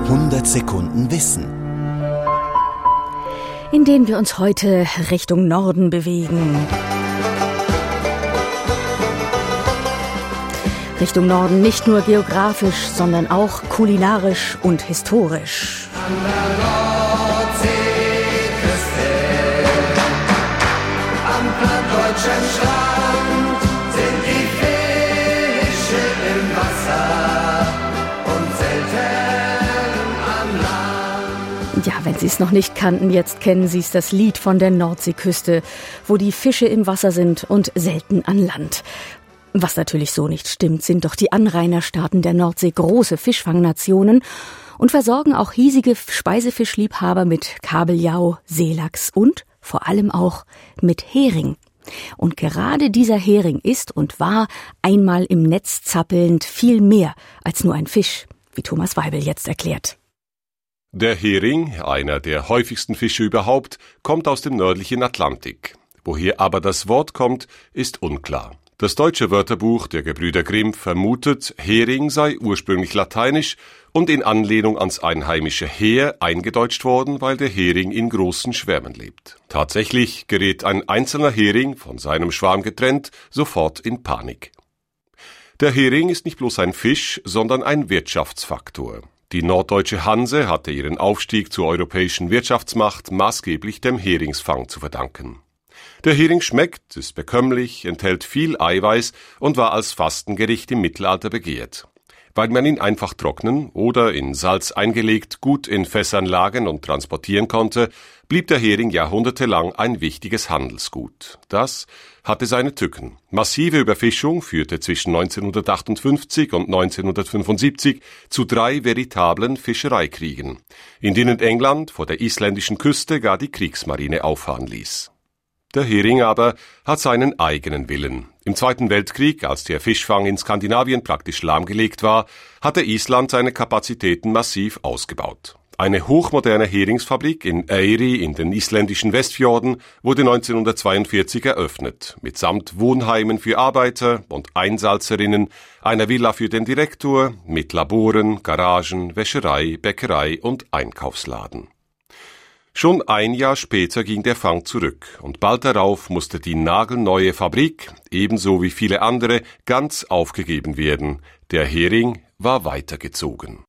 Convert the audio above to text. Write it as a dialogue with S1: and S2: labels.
S1: 100 Sekunden Wissen.
S2: In denen wir uns heute Richtung Norden bewegen. Richtung Norden nicht nur geografisch, sondern auch kulinarisch und historisch.
S3: An der Nordseeküste, am plattdeutschen Strand sind die Fische im Wasser und selten am Land.
S2: Ja, wenn Sie es noch nicht kannten, jetzt kennen Sie es, das Lied von der Nordseeküste, wo die Fische im Wasser sind und selten an Land. Was natürlich so nicht stimmt, sind doch die Anrainerstaaten der Nordsee große Fischfangnationen und versorgen auch hiesige Speisefischliebhaber mit Kabeljau, Seelachs und vor allem auch mit Hering. Und gerade dieser Hering ist und war einmal im Netz zappelnd viel mehr als nur ein Fisch, wie Thomas Weibel jetzt erklärt.
S4: Der Hering, einer der häufigsten Fische überhaupt, kommt aus dem nördlichen Atlantik. Woher aber das Wort kommt, ist unklar. Das deutsche Wörterbuch der Gebrüder Grimm vermutet, Hering sei ursprünglich lateinisch und in Anlehnung ans einheimische Heer eingedeutscht worden, weil der Hering in großen Schwärmen lebt. Tatsächlich gerät ein einzelner Hering, von seinem Schwarm getrennt, sofort in Panik. Der Hering ist nicht bloß ein Fisch, sondern ein Wirtschaftsfaktor. Die norddeutsche Hanse hatte ihren Aufstieg zur europäischen Wirtschaftsmacht maßgeblich dem Heringsfang zu verdanken. Der Hering schmeckt, ist bekömmlich, enthält viel Eiweiß und war als Fastengericht im Mittelalter begehrt. Weil man ihn einfach trocknen oder in Salz eingelegt gut in Fässern lagern und transportieren konnte, blieb der Hering jahrhundertelang ein wichtiges Handelsgut. Das hatte seine Tücken. Massive Überfischung führte zwischen 1958 und 1975 zu 3 veritablen Fischereikriegen, in denen England vor der isländischen Küste gar die Kriegsmarine auffahren ließ. Der Hering aber hat seinen eigenen Willen. Im Zweiten Weltkrieg, als der Fischfang in Skandinavien praktisch lahmgelegt war, hatte Island seine Kapazitäten massiv ausgebaut. Eine hochmoderne Heringsfabrik in Eyri in den isländischen Westfjorden wurde 1942 eröffnet, mitsamt Wohnheimen für Arbeiter und Einsalzerinnen, einer Villa für den Direktor, mit Laboren, Garagen, Wäscherei, Bäckerei und Einkaufsladen. Schon ein Jahr später ging der Fang zurück und bald darauf musste die nagelneue Fabrik, ebenso wie viele andere, ganz aufgegeben werden. Der Hering war weitergezogen.